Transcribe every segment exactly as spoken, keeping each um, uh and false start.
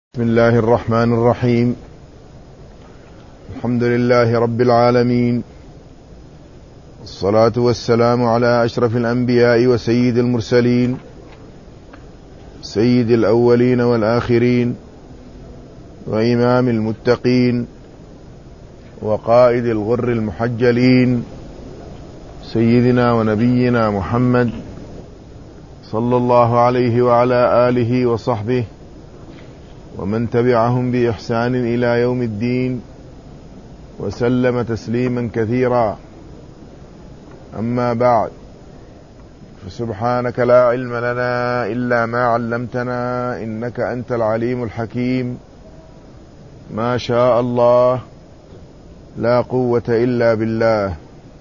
بسم الله الرحمن الرحيم. الحمد لله رب العالمين، والصلاة والسلام على أشرف الأنبياء وسيد المرسلين، سيد الأولين والآخرين، وإمام المتقين، وقائد الغر المحجلين، سيدنا ونبينا محمد صلى الله عليه وعلى آله وصحبه ومن تبعهم بإحسان إلى يوم الدين، وسلم تسليما كثيرا. أما بعد، فسبحانك لا علم لنا إلا ما علمتنا، إنك أنت العليم الحكيم. ما شاء الله، لا قوة إلا بالله.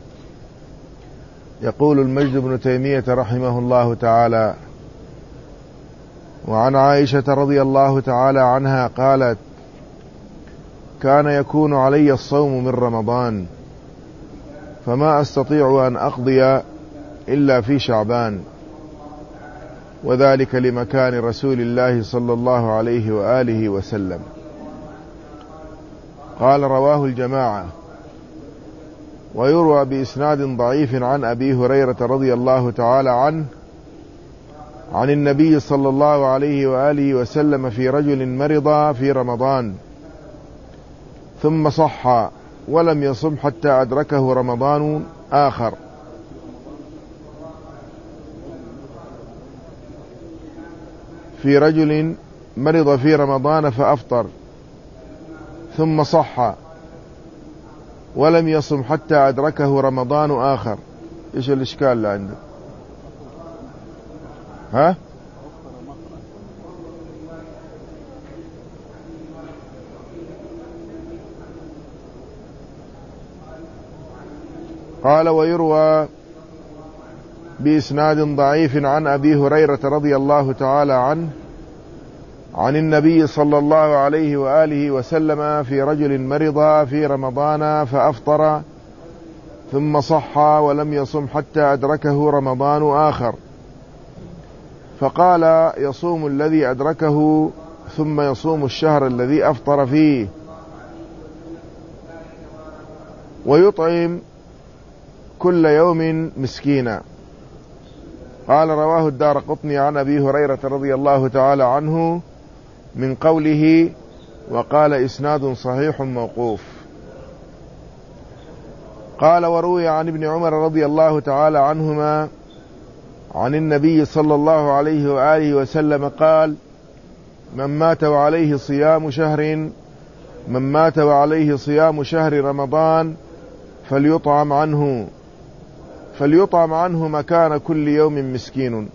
يقول المجد بن تيمية رحمه الله تعالى: وعن عائشة رضي الله تعالى عنها قالت: كان يكون علي الصوم من رمضان، فما أستطيع أن أقضي إلا في شعبان، وذلك لمكان رسول الله صلى الله عليه وآله وسلم. قال: رواه الجماعة. ويروى بإسناد ضعيف عن أبي هريرة رضي الله تعالى عنه عن النبي صلى الله عليه وآله وسلم في رجل مرض في رمضان ثم صح ولم يصم حتى أدركه رمضان آخر. في رجل مرض في رمضان فأفطر ثم صح ولم يصم حتى أدركه رمضان آخر. إيش الإشكال اللي عندك؟ ها؟ قال: ويروى بإسناد ضعيف عن أبي هريرة رضي الله تعالى عنه عن النبي صلى الله عليه وآله وسلم في رجل مرض في رمضان فأفطر ثم صح ولم يصم حتى أدركه رمضان آخر، فقال: يصوم الذي أدركه ثم يصوم الشهر الذي أفطر فيه، ويطعم كل يوم مسكينا. قال: رواه الدارقطني عن أبي هريرة رضي الله تعالى عنه من قوله، وقال: إسناد صحيح موقوف. قال: وروي عن ابن عمر رضي الله تعالى عنهما عن النبي صلى الله عليه وآله وسلم قال: من مات وعليه صيام شهر من مات وعليه صيام شهر رمضان فليطعم عنه فليطعم عنه مكان كل يوم مسكين.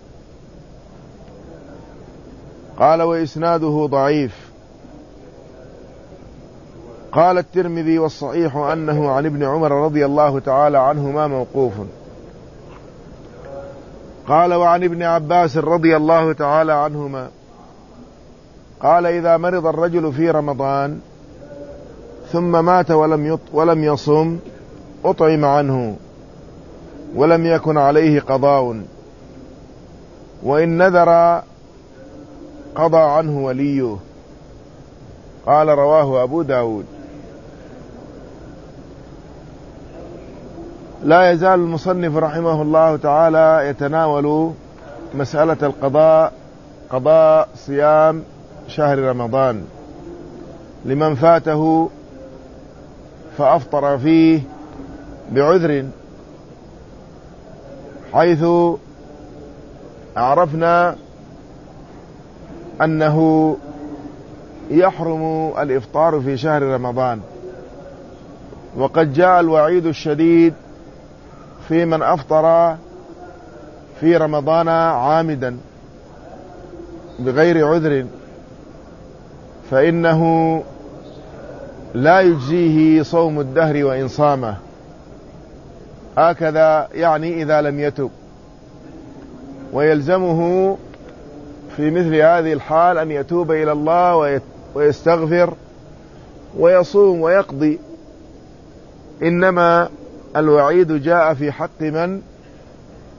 قال: وإسناده ضعيف. قال الترمذي: والصحيح أنه عن ابن عمر رضي الله تعالى عنهما موقوف. قال: وعن ابن عباس رضي الله تعالى عنهما قال: إذا مرض الرجل في رمضان ثم مات ولم ولم يصم أطعم عنه ولم يكن عليه قضاء، وإن نذر قضى عنه وليه. قال: رواه أبو داود. لا يزال المصنف رحمه الله تعالى يتناول مسألة القضاء، قضاء صيام شهر رمضان لمن فاته فأفطر فيه بعذر، حيث عرفنا أنه يحرم الإفطار في شهر رمضان، وقد جاء الوعيد الشديد في من أفطر في رمضان عامدا بغير عذر، فإنه لا يجزيه صوم الدهر وإن صامه، هكذا يعني إذا لم يتب، ويلزمه في مثل هذه الحال أن يتوب إلى الله ويستغفر ويصوم ويقضي. إنما الوعيد جاء في حق من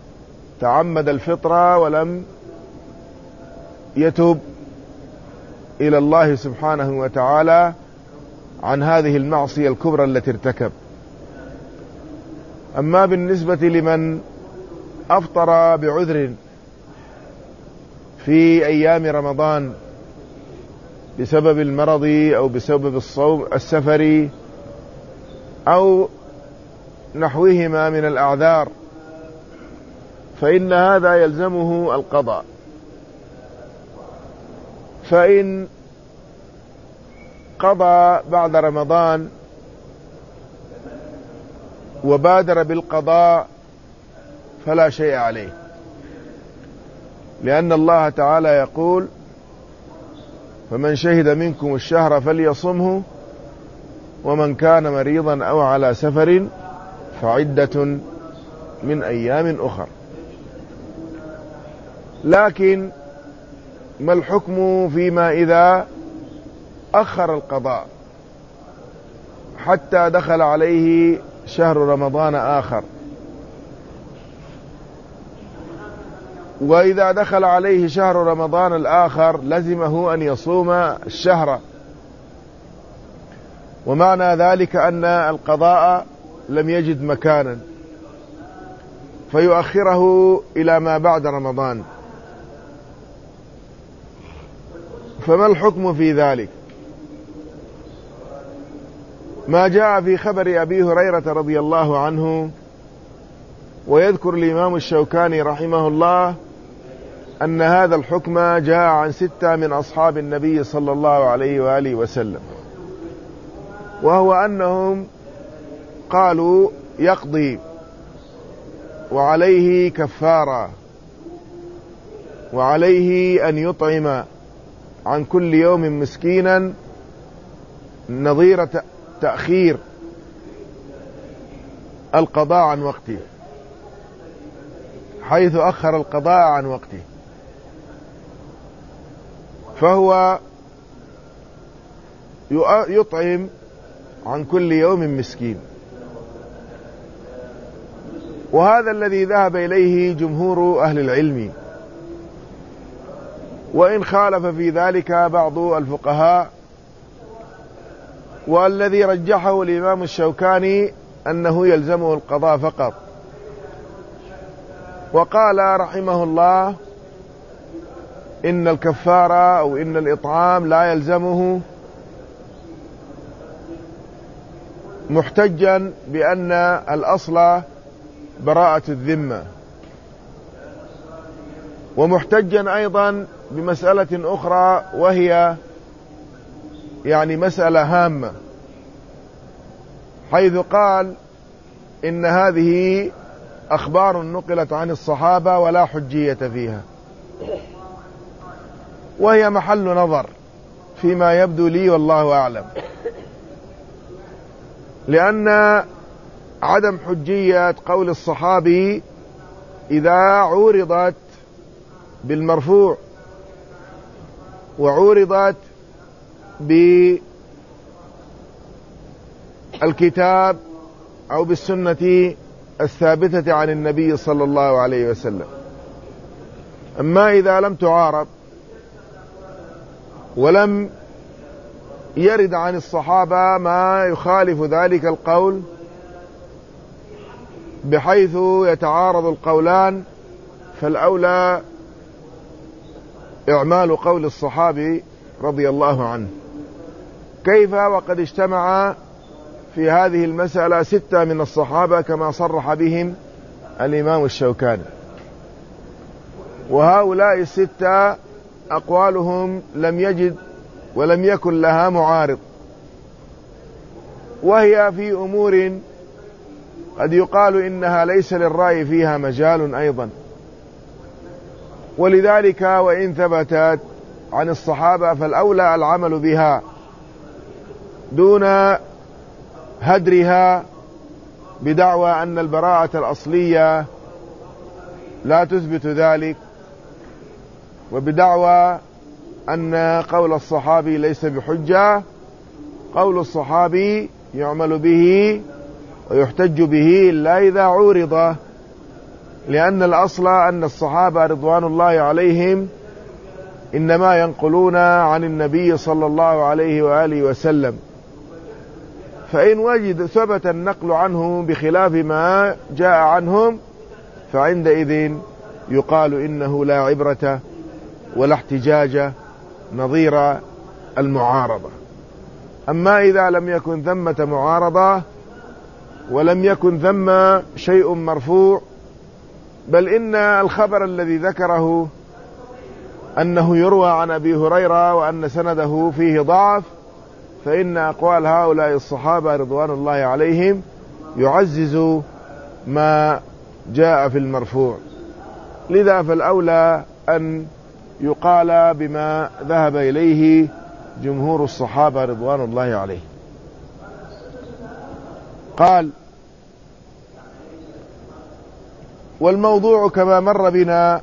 تعمد الفطرة ولم يتب إلى الله سبحانه وتعالى عن هذه المعصية الكبرى التي ارتكب. أما بالنسبة لمن أفطر بعذر في أيام رمضان بسبب المرض أو بسبب الصوم السفري أو نحوهما من الأعذار، فإن هذا يلزمه القضاء. فإن قضى بعد رمضان وبادر بالقضاء فلا شيء عليه، لأن الله تعالى يقول: فمن شهد منكم الشهر فليصمه ومن كان مريضا أو على سفر فعدة من أيام أخر. لكن ما الحكم فيما إذا أخر القضاء حتى دخل عليه شهر رمضان آخر؟ وإذا دخل عليه شهر رمضان الآخر لزمه أن يصوم الشهر، ومعنى ذلك أن القضاء لم يجد مكانا فيؤخره إلى ما بعد رمضان. فما الحكم في ذلك؟ ما جاء في خبر أبي هريرة رضي الله عنه، ويذكر الإمام الشوكاني رحمه الله أن هذا الحكم جاء عن ستة من أصحاب النبي صلى الله عليه وآله وسلم، وهو أنهم قالوا يقضي وعليه كفارة وعليه أن يطعم عن كل يوم مسكينا نظير تأخير القضاء عن وقته، حيث أخر القضاء عن وقته، فهو يطعم عن كل يوم مسكين. وهذا الذي ذهب إليه جمهور أهل العلم، وإن خالف في ذلك بعض الفقهاء، والذي رجحه الإمام الشوكاني أنه يلزمه القضاء فقط. وقال رحمه الله إن الكفارة أو إن الإطعام لا يلزمه، محتجا بأن الأصل براءة الذمة، ومحتجا أيضا بمسألة أخرى وهي يعني مسألة هامة، حيث قال إن هذه أخبار نقلت عن الصحابة ولا حجية فيها، وهي محل نظر فيما يبدو لي والله أعلم، لأن عدم حجية قول الصحابي إذا عورضت بالمرفوع وعورضت بالكتاب أو بالسنة الثابتة عن النبي صلى الله عليه وسلم. أما إذا لم تعارض ولم يرد عن الصحابة ما يخالف ذلك القول بحيث يتعارض القولان، فالأولى إعمال قول الصحابي رضي الله عنه. كيف وقد اجتمع في هذه المسألة ستة من الصحابة كما صرح بهم الإمام الشوكاني، وهؤلاء الستة أقوالهم لم يجد ولم يكن لها معارض، وهي في أمور قد يقال إنها ليس للرأي فيها مجال أيضا. ولذلك وإن ثبتت عن الصحابة فالأولى العمل بها دون هدرها بدعوى أن البراءة الأصلية لا تثبت ذلك، وبدعوى أن قول الصحابي ليس بحجة. قول الصحابي يعمل به ويحتج به إلا إذا عورض، لأن الأصل أن الصحابة رضوان الله عليهم إنما ينقلون عن النبي صلى الله عليه وآله وسلم، فإن وجد ثبت النقل عنه بخلاف ما جاء عنهم فعندئذ يقال إنه لا عبرة ولا احتجاج نظير المعارضة. أما إذا لم يكن ثمة معارضة ولم يكن ثم شيء مرفوع، بل إن الخبر الذي ذكره أنه يروى عن أبي هريرة وأن سنده فيه ضعف، فإن أقوال هؤلاء الصحابة رضوان الله عليهم يعزز ما جاء في المرفوع. لذا فالأولى أن يقال بما ذهب إليه جمهور الصحابة رضوان الله عليهم. قال: والموضوع كما مر بنا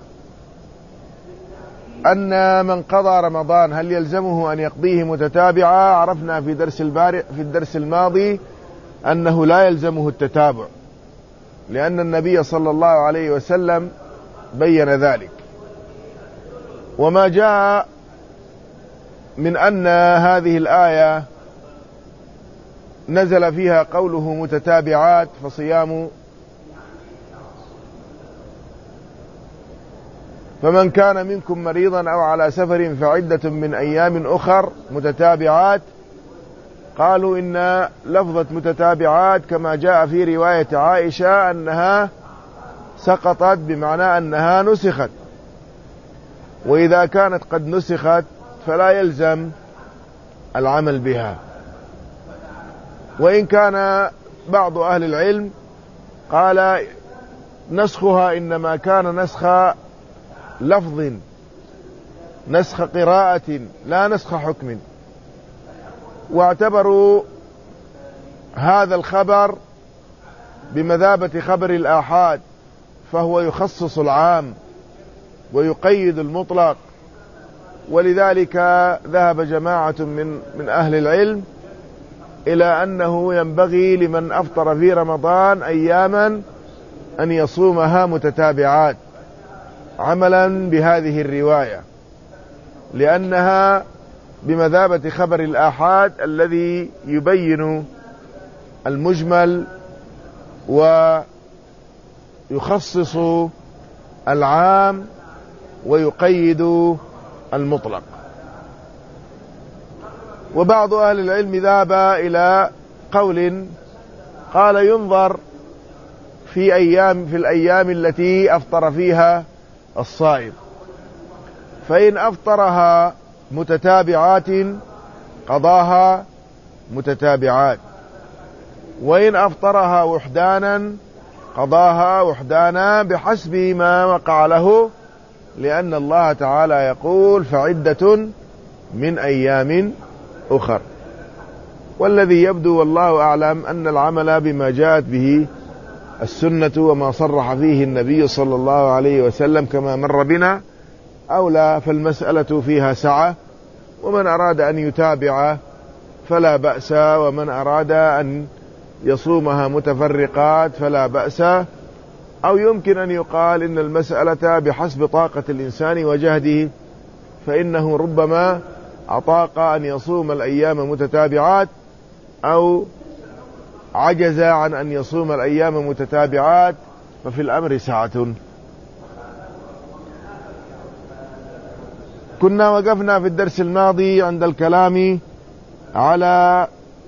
أن من قضى رمضان هل يلزمه أن يقضيه متتابعا؟ عرفنا في درس البارئ في الدرس الماضي أنه لا يلزمه التتابع، لأن النبي صلى الله عليه وسلم بين ذلك. وما جاء من أن هذه الآية نزل فيها قوله متتابعات، فصيام فمن كان منكم مريضا أو على سفر فعدة من أيام أخر متتابعات. قالوا إن لفظة متتابعات كما جاء في رواية عائشة أنها سقطت، بمعنى أنها نسخت، وإذا كانت قد نسخت فلا يلزم العمل بها. وإن كان بعض أهل العلم قال نسخها إنما كان نسخ لفظ، نسخ قراءة، لا نسخ حكم، واعتبروا هذا الخبر بمثابة خبر الآحاد، فهو يخصص العام ويقيد المطلق. ولذلك ذهب جماعة من من أهل العلم إلى أنه ينبغي لمن أفطر في رمضان أياما أن يصومها متتابعات عملا بهذه الرواية، لأنها بمثابة خبر الآحاد الذي يبين المجمل ويخصص العام ويقيد المطلق. وبعض أهل العلم ذهب إلى قول قال ينظر في أيام في الأيام التي أفطر فيها الصائم، فإن أفطرها متتابعات قضاها متتابعات، وإن أفطرها وحدانا قضاها وحدانا بحسب ما وقع له، لأن الله تعالى يقول فعدة من أيام أخر. والذي يبدو والله أعلم أن العمل بما جاءت به السنة وما صرح فيه النبي صلى الله عليه وسلم كما مر بنا أولى، فالمسألة فيها سعة، ومن أراد أن يتابع فلا بأس، ومن أراد أن يصومها متفرقات فلا بأس. أو يمكن أن يقال إن المسألة بحسب طاقة الإنسان وجهده، فإنه ربما أطاق أن يصوم الأيام متتابعات أو عجز عن أن يصوم الأيام متتابعات، ففي الأمر سعة. كنا وقفنا في الدرس الماضي عند الكلام على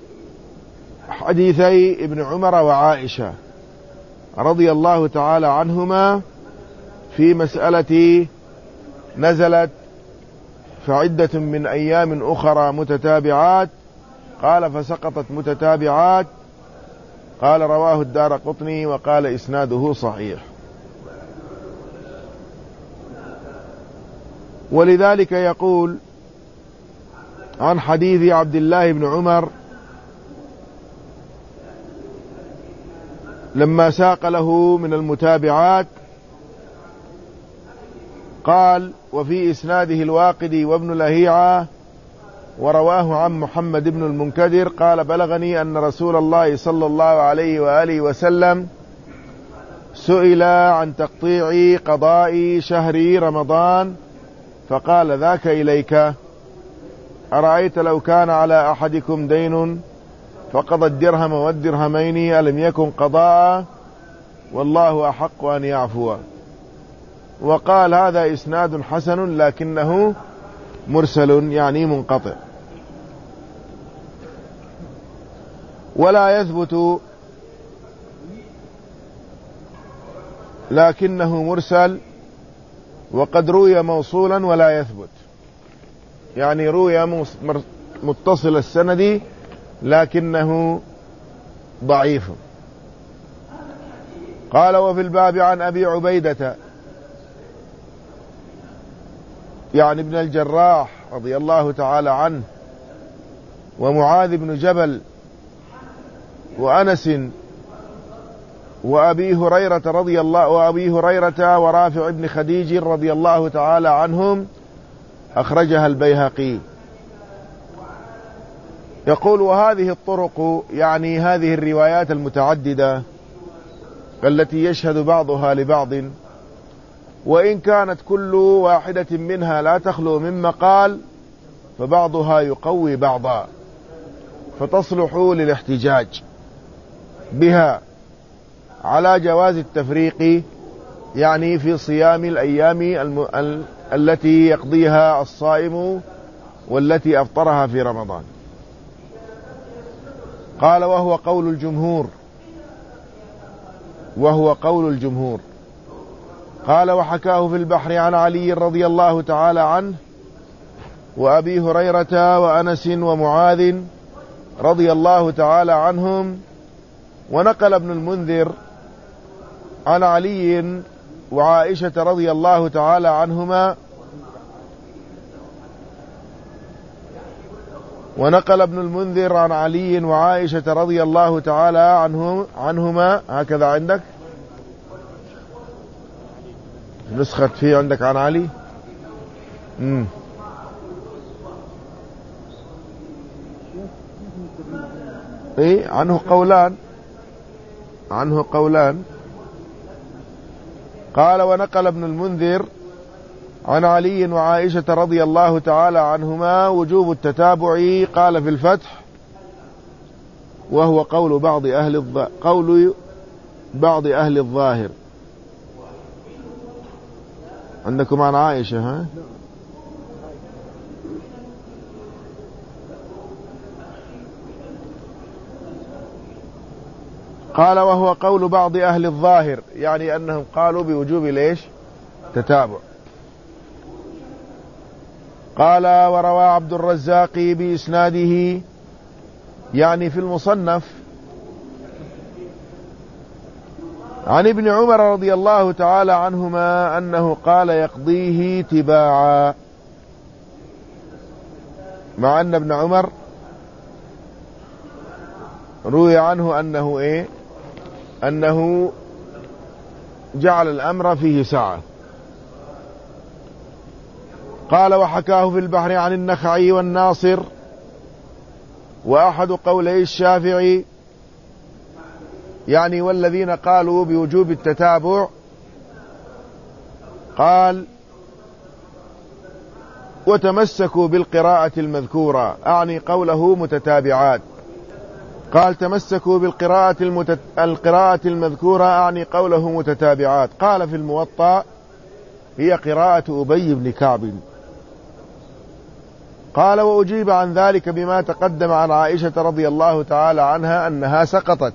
حديثي ابن عمر وعائشة رضي الله تعالى عنهما في مسألة نزلت فعدة من أيام أخرى متتابعات، قال فسقطت متتابعات، قال رواه الدارقطني وقال إسناده صحيح. ولذلك يقول عن حديث عبد الله بن عمر لما ساق له من المتابعات قال وفي إسناده الواقدي وابن لهيعة، ورواه عن محمد بن المنكدر قال بلغني أن رسول الله صلى الله عليه وآله وسلم سئل عن تقطيع قضاء شهر رمضان فقال ذاك إليك، أرأيت لو كان على أحدكم دين فقضى الدرهم والدرهمين ألم يكن قضاء، والله أحق أن يعفو. وقال هذا إسناد حسن لكنه مرسل يعني منقطع. ولا يثبت لكنه مرسل، وقد روي موصولا ولا يثبت، يعني روي متصل السند لكنه ضعيف. قال وفي الباب عن أبي عبيدة يعني ابن الجراح رضي الله تعالى عنه، ومعاذ بن جبل، وأنس، وأبي هريرة رضي الله وأبي هريرة ورافع بن خديج رضي الله تعالى عنهم، أخرجها البيهقي. يقول وهذه الطرق يعني هذه الروايات المتعددة التي يشهد بعضها لبعض، وإن كانت كل واحدة منها لا تخلو من مقال، فبعضها يقوي بعضا، فتصلح للاحتجاج بها على جواز التفريق يعني في صيام الأيام الم... ال... التي يقضيها الصائم والتي أفطرها في رمضان. قال وهو قول الجمهور وهو قول الجمهور قال وحكاه في البحر عن علي رضي الله تعالى عنه، وأبي هريرة وأنس ومعاذ رضي الله تعالى عنهم. ونقل ابن المنذر عن علي وعائشة رضي الله تعالى عنهما ونقل ابن المنذر عن علي وعائشة رضي الله تعالى عنهم عنهما هكذا عندك نسخة فيه عندك عن علي امم ايه عنه قولان عنه قولان قال ونقل ابن المنذر عن علي وعائشة رضي الله تعالى عنهما وجوب التتابع، قال في الفتح وهو قول بعض أهل الظ... قول بعض أهل الظاهر. عندكم عن عائشة ها؟ قال وهو قول بعض أهل الظاهر، يعني أنهم قالوا بوجوب ليش تتابع. قال وروى عبد الرزاق بإسناده يعني في المصنف عن ابن عمر رضي الله تعالى عنهما أنه قال يقضيه تباعا، مع أن ابن عمر روي عنه أنه إيه أنه جعل الأمر فيه ساعة. قال وحكاه في البحر عن النخعي والناصر، وأحد قولي الشافعي يعني والذين قالوا بوجوب التتابع، قال وتمسكوا بالقراءة المذكورة، أعني قوله متتابعات. قال تمسكوا بالقراءة المتت... القراءة المذكورة، أعني قوله متتابعات. قال في الموطأ هي قراءة أبي بن كعب. قال وأجيب عن ذلك بما تقدم عن عائشة رضي الله تعالى عنها أنها سقطت،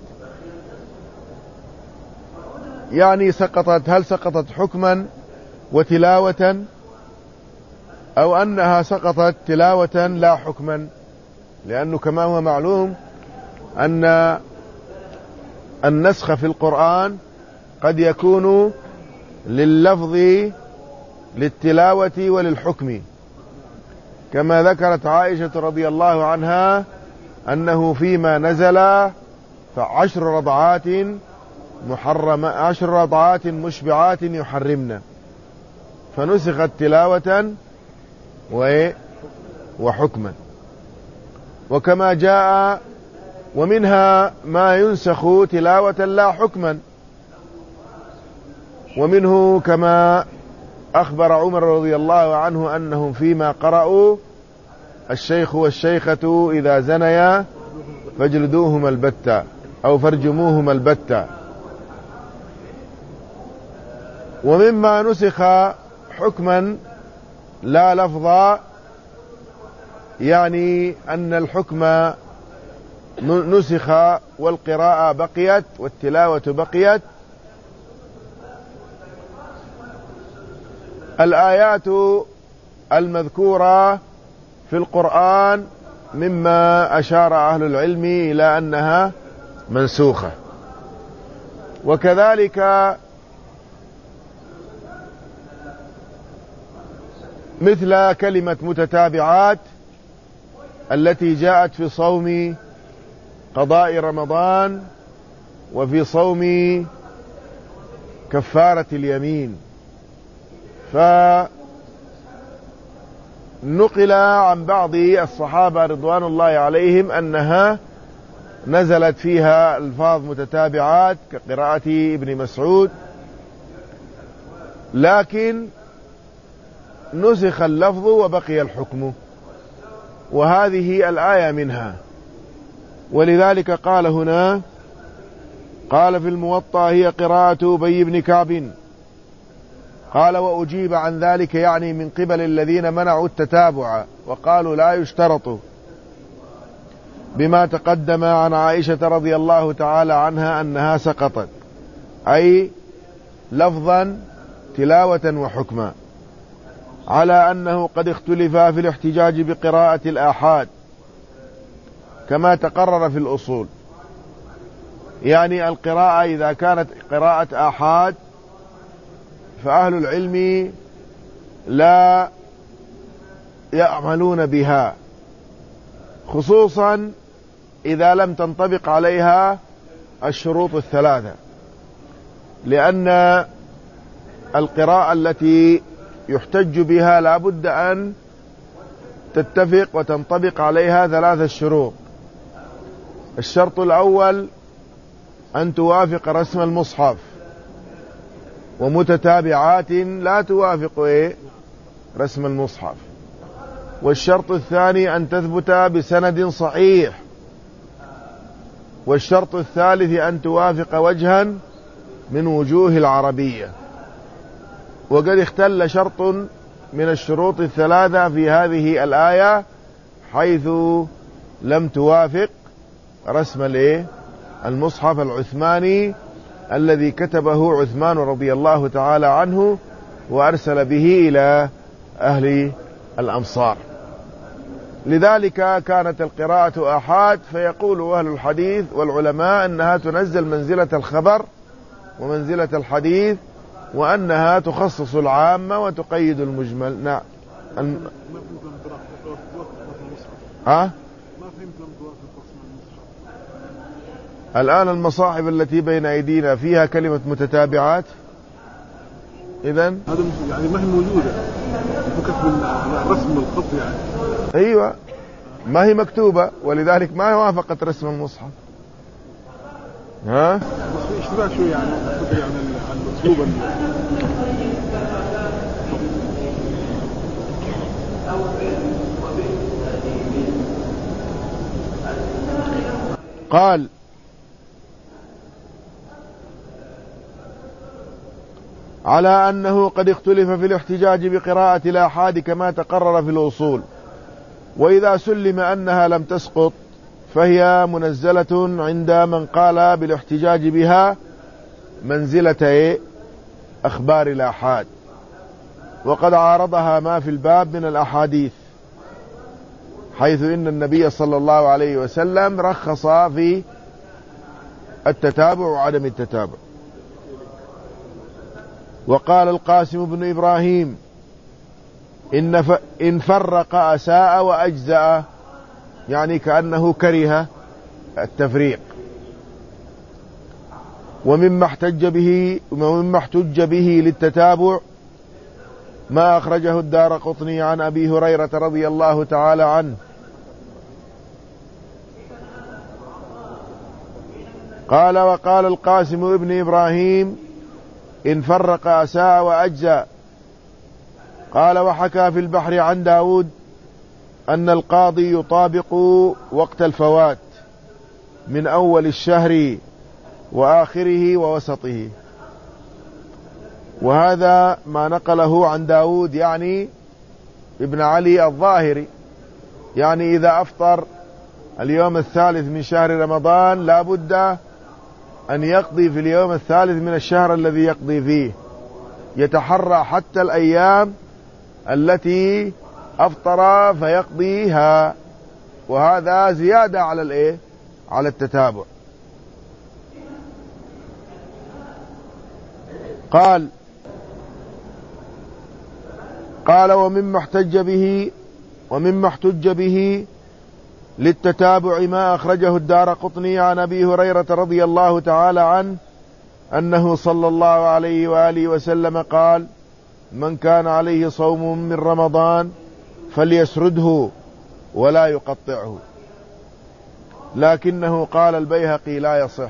يعني سقطت، هل سقطت حكما وتلاوة أو أنها سقطت تلاوة لا حكما؟ لأنه كما هو معلوم أن النسخ في القرآن قد يكون لللفظ للتلاوة وللحكم، كما ذكرت عائشة رضي الله عنها أنه فيما نزل فعشر رضعات محرمة عشر رضعات مشبعات يحرمنا، فنسخت تلاوة وحكما. وكما جاء ومنها ما ينسخ تلاوة لا حكما، ومنه كما أخبر عمر رضي الله عنه أنهم فيما قرأوا الشيخ والشيخة إذا زنيا فاجلدوهما البتة أو فارجموهما البتة. ومما نسخ حكما لا لفظا، يعني أن الحكم نسخ والقراءة بقيت والتلاوة بقيت، الآيات المذكورة في القرآن مما أشار أهل العلم إلى أنها منسوخة. وكذلك مثل كلمة متتابعات التي جاءت في صوم قضاء رمضان وفي صوم كفارة اليمين، فنقل عن بعض الصحابة رضوان الله عليهم أنها نزلت فيها ألفاظ متتابعات كقراءة ابن مسعود، لكن نسخ اللفظ وبقي الحكم، وهذه الآية منها. ولذلك قال هنا، قال في الموطأ هي قراءة أبي بن كعب. قال وأجيب عن ذلك، يعني من قبل الذين منعوا التتابع وقالوا لا يشترط، بما تقدم عن عائشة رضي الله تعالى عنها أنها سقطت، أي لفظا تلاوة وحكما، على أنه قد اختلف في الاحتجاج بقراءة الآحاد كما تقرر في الأصول. يعني القراءة إذا كانت قراءة آحاد فأهل العلم لا يعملون بها، خصوصا إذا لم تنطبق عليها الشروط الثلاثة، لأن القراءة التي يحتج بها لا بد أن تتفق وتنطبق عليها ثلاثة شروط. الشرط الأول أن توافق رسم المصحف، ومتتابعات لا توافق إيه؟ رسم المصحف. والشرط الثاني أن تثبت بسند صحيح. والشرط الثالث أن توافق وجها من وجوه العربية. وقد اختل شرط من الشروط الثلاثة في هذه الآية، حيث لم توافق رسم الايه المصحف العثماني الذي كتبه عثمان رضي الله تعالى عنه وأرسل به إلى أهل الأمصار. لذلك كانت القراءة آحاد، فيقول أهل الحديث والعلماء أنها تنزل منزلة الخبر ومنزلة الحديث، وأنها تخصص العامة وتقيد المجمل. نعم. الم... ها؟ الآن المصاحف التي بين أيدينا فيها كلمة متتابعات، إذن هذا يعني ما هي موجودة، فكت من رسم الخط يعني. أيوة، ما هي مكتوبة، ولذلك ما وافقت رسم المصحف. ها؟ بس في اشتباه شوي يعني، يعني الأسلوب. قال على أنه قد اختلف في الاحتجاج بقراءة الآحاد كما تقرر في الأصول، وإذا سلم أنها لم تسقط فهي منزلة عند من قال بالاحتجاج بها منزلة أخبار الآحاد، وقد عارضها ما في الباب من الأحاديث، حيث إن النبي صلى الله عليه وسلم رخص في التتابع وعدم التتابع. وقال القاسم بن إبراهيم إن, ف... إن فرق أساء وأجزأ، يعني كأنه كره التفريق. ومما احتج به ومما احتج به للتتابع ما أخرجه الدارقطني عن أبي هريرة رضي الله تعالى عنه قال: وقال القاسم ابن إبراهيم: إن فرق أساء وأجزأ، قال وحكى في البحر عن داود أن القاضي يطابق وقت الفوات من أول الشهر وآخره ووسطه، وهذا ما نقله عن داود يعني ابن علي الظاهري، يعني إذا أفطر اليوم الثالث من شهر رمضان لا بد أن يقضي في اليوم الثالث من الشهر الذي يقضي فيه، يتحرى حتى الأيام التي أفطر فيقضيها، وهذا زيادة على الإيه؟ على التتابع. قال قال ومما احتج به ومما احتج به للتتابع ما أخرجه الدارقطني عن أبي هريرة رضي الله تعالى عنه أنه صلى الله عليه وآله وسلم قال: من كان عليه صوم من رمضان فليسرده ولا يقطعه، لكنه قال البيهقي لا يصح،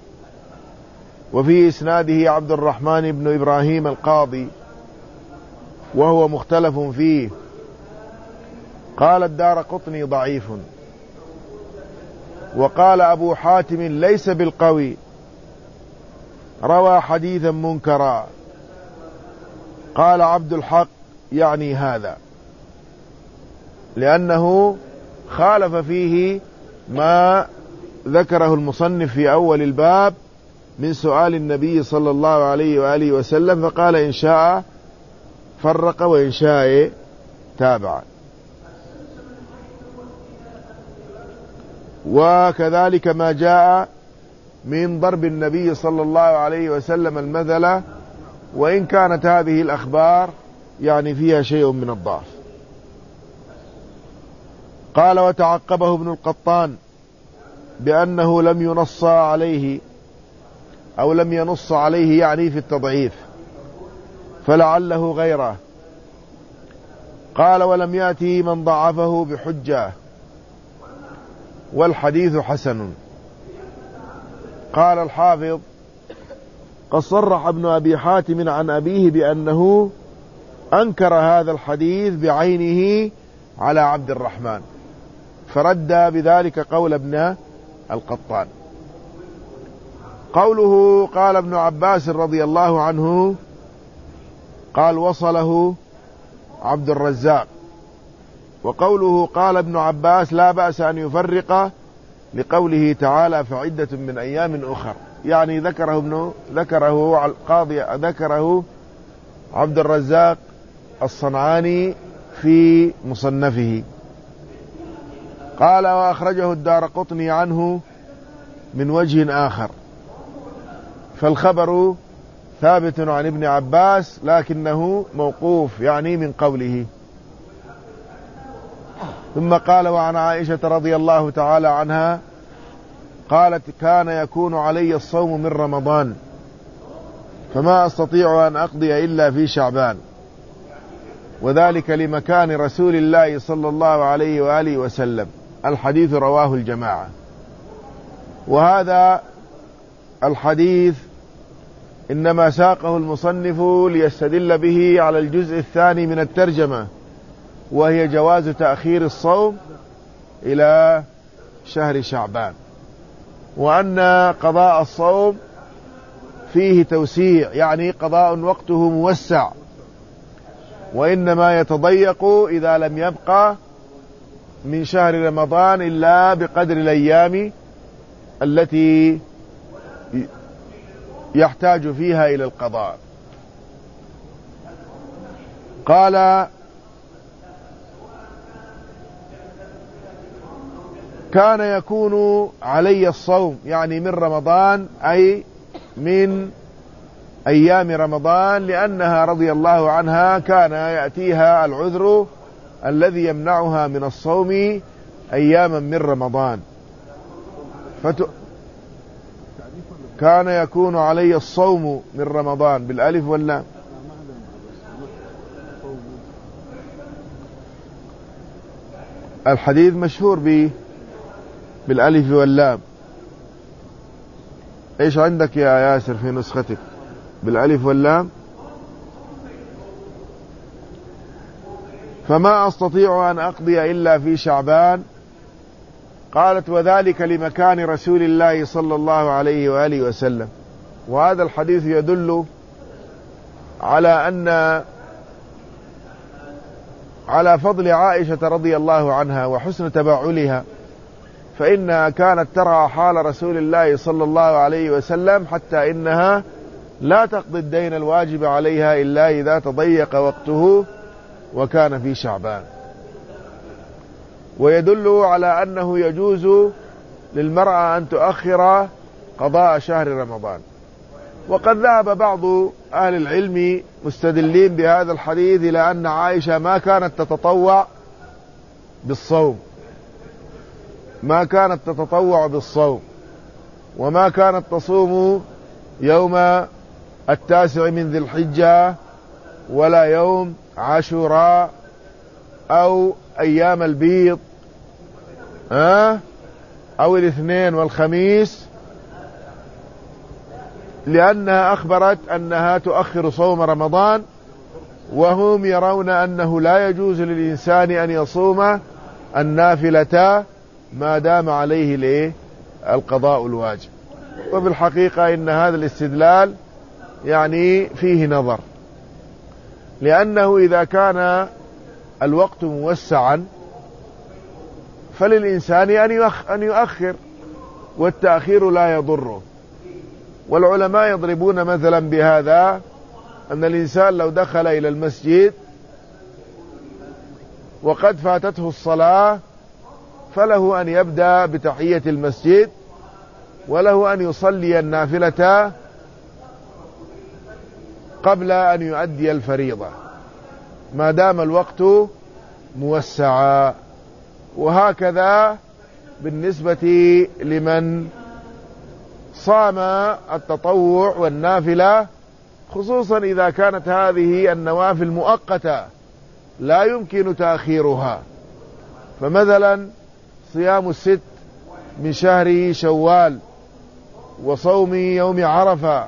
وفي إسناده عبد الرحمن بن إبراهيم القاضي وهو مختلف فيه. قال الدارقطني ضعيف، وقال أبو حاتم ليس بالقوي، روى حديثا منكرا. قال عبد الحق يعني هذا، لأنه خالف فيه ما ذكره المصنف في أول الباب من سؤال النبي صلى الله عليه وآله وسلم، فقال إن شاء فرق وإن شاء تابع. وكذلك ما جاء من ضرب النبي صلى الله عليه وسلم المثل، وإن كانت هذه الأخبار يعني فيها شيء من الضعف. قال وتعقبه ابن القطان بأنه لم ينص عليه أو لم ينص عليه يعني في التضعيف، فلعله غيره. قال ولم يأتي من ضعفه بحجة، والحديث حسن. قال الحافظ قد صرح ابن أبي حاتم عن أبيه بأنه أنكر هذا الحديث بعينه على عبد الرحمن، فرد بذلك قول ابن القطان. قوله قال ابن عباس رضي الله عنه قال وصله عبد الرزاق، وقوله قال ابن عباس لا بأس أن يفرق لقوله تعالى فعدة من أيام أخر، يعني ذكره ابن ذكره القاضي ذكره عبد الرزاق الصنعاني في مصنفه. قال وأخرجه الدارقطني عنه من وجه آخر، فالخبر ثابت عن ابن عباس لكنه موقوف يعني من قوله. ثم قال وعن عائشة رضي الله تعالى عنها قالت كان يكون علي الصوم من رمضان فما أستطيع أن أقضي إلا في شعبان، وذلك لمكان رسول الله صلى الله عليه وآله وسلم. الحديث رواه الجماعة. وهذا الحديث إنما ساقه المصنف ليستدل به على الجزء الثاني من الترجمة، وهي جواز تأخير الصوم إلى شهر شعبان، وأن قضاء الصوم فيه توسيع، يعني قضاء وقته موسع، وإنما يتضيق إذا لم يبقى من شهر رمضان إلا بقدر الأيام التي يحتاج فيها إلى القضاء. قال كان يكون علي الصوم يعني من رمضان، أي من أيام رمضان، لأنها رضي الله عنها كان يأتيها العذر الذي يمنعها من الصوم أياما من رمضان. فت... كان يكون علي الصوم من رمضان بالألف ولا الحديث مشهور به بالألف واللام. ايش عندك يا ياسر في نسختك؟ بالألف واللام. فما أستطيع أن أقضي إلا في شعبان. قالت وذلك لمكان رسول الله صلى الله عليه وآله وسلم. وهذا الحديث يدل على أن على فضل عائشة رضي الله عنها وحسن تباعلها، فإنها كانت ترى حال رسول الله صلى الله عليه وسلم حتى إنها لا تقضي الدين الواجب عليها إلا إذا تضيق وقته وكان في شعبان. ويدل على أنه يجوز للمرأة أن تؤخر قضاء شهر رمضان. وقد ذهب بعض أهل العلم مستدلين بهذا الحديث إلى أن عائشة ما كانت تتطوع بالصوم ما كانت تتطوع بالصوم وما كانت تصوم يوم التاسع من ذي الحجة ولا يوم عاشوراء أو أيام البيض أو الاثنين والخميس، لأنها أخبرت أنها تؤخر صوم رمضان، وهم يرون أنه لا يجوز للإنسان أن يصوم النافلة ما دام عليه القضاء الواجب. وبالحقيقة إن هذا الاستدلال يعني فيه نظر، لأنه إذا كان الوقت موسعا فللإنسان أن يؤخر، والتأخير لا يضره. والعلماء يضربون مثلا بهذا أن الإنسان لو دخل إلى المسجد وقد فاتته الصلاة فله أن يبدأ بتحية المسجد، وله أن يصلي النافلة قبل أن يؤدي الفريضة ما دام الوقت موسعا. وهكذا بالنسبة لمن صام التطوع والنافلة، خصوصا إذا كانت هذه النوافل مؤقتة لا يمكن تأخيرها. فمثلا صيام الست من شهر شوال، وصوم يوم عرفة،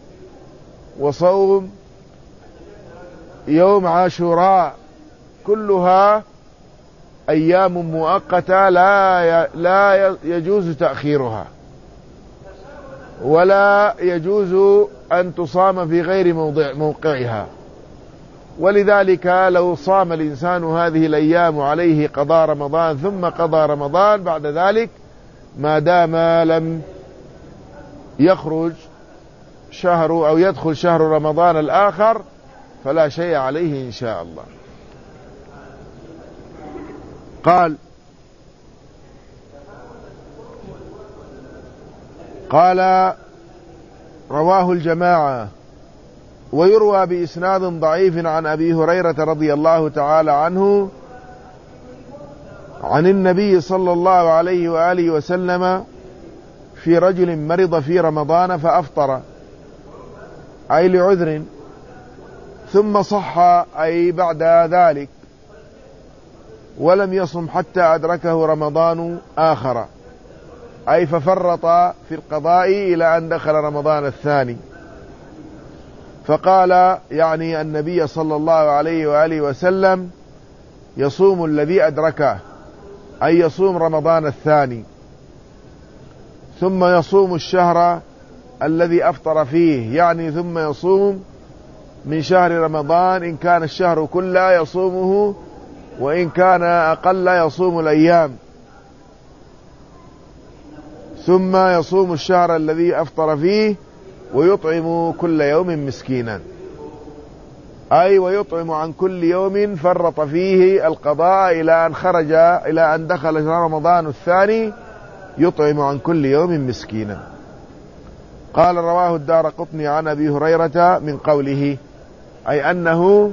وصوم يوم عاشوراء، كلها أيام مؤقتة لا لا يجوز تأخيرها، ولا يجوز أن تصام في غير موضع موقعها. ولذلك لو صام الإنسان هذه الأيام عليه قضاء رمضان ثم قضى رمضان بعد ذلك، ما دام لم يخرج شهر أو يدخل شهر رمضان الآخر فلا شيء عليه إن شاء الله. قال قال رواه الجماعة. ويروى بإسناد ضعيف عن أبي هريرة رضي الله تعالى عنه عن النبي صلى الله عليه وآله وسلم في رجل مرض في رمضان فأفطر، أي لعذر، ثم صح أي بعد ذلك، ولم يصم حتى أدركه رمضان آخر، أي ففرط في القضاء إلى أن دخل رمضان الثاني. فقال يعني النبي صلى الله عليه وآله وسلم يصوم الذي أدركه، أي يصوم رمضان الثاني، ثم يصوم الشهر الذي أفطر فيه، يعني ثم يصوم من شهر رمضان إن كان الشهر كله يصومه، وإن كان أقل يصوم الأيام، ثم يصوم الشهر الذي أفطر فيه ويطعم كل يوم مسكينا، أي ويطعم عن كل يوم فرط فيه القضاء إلى أن خرج إلى أن دخل رمضان الثاني يطعم عن كل يوم مسكينا. قال رواه الدارقطني عن أبي هريرة من قوله، أي أنه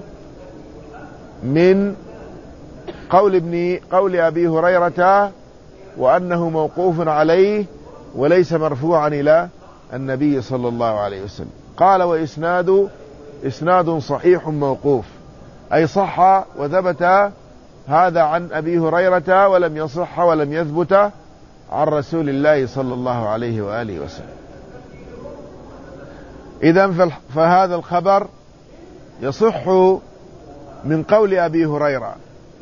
من قول ابن قول أبي هريرة، وأنه موقوف عليه وليس مرفوعا إلى النبي صلى الله عليه وسلم. قال وإسناد إسناد صحيح موقوف، أي صح وثبت هذا عن أبي هريرة، ولم يصح ولم يثبت عن رسول الله صلى الله عليه وآله وسلم. إذن فهذا الخبر يصح من قول أبي هريرة،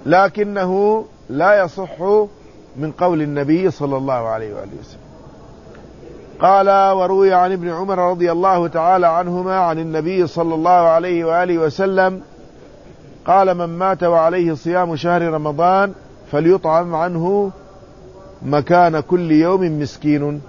لكنه لا يصح من قول النبي صلى الله عليه وآله وسلم. قال: وروي عن ابن عمر رضي الله تعالى عنهما عن النبي صلى الله عليه وآله وسلم قال: من مات وعليه صيام شهر رمضان فليطعم عنه مكان كل يوم مسكين،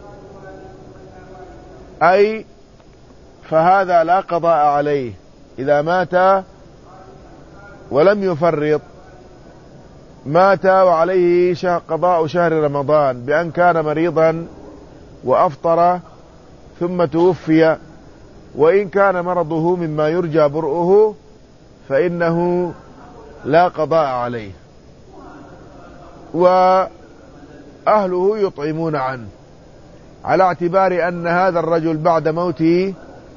أي فهذا لا قضاء عليه إذا مات ولم يفرط، مات وعليه قضاء شهر رمضان بأن كان مريضا وأفطر ثم توفي، وإن كان مرضه مما يرجى برؤه فإنه لا قضاء عليه، وأهله يطعمون عنه، على اعتبار أن هذا الرجل بعد موته